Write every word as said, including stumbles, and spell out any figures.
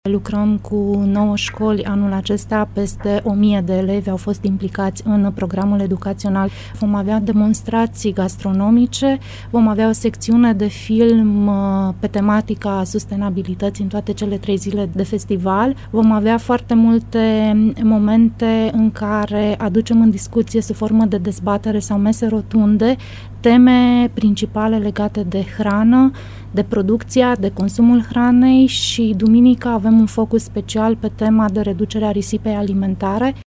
Lucrăm cu nouă școli anul acesta, peste o mie de elevi au fost implicați în programul educațional. Vom avea demonstrații gastronomice, vom avea o secțiune de film pe tematica sustenabilității în toate cele trei zile de festival. Vom avea foarte multe momente în care aducem în discuție sub formă de dezbatere sau mese rotunde teme principale legate de hrană, de producția, de consumul hranei și duminică avem un focus special pe tema de reducerea risipei alimentare.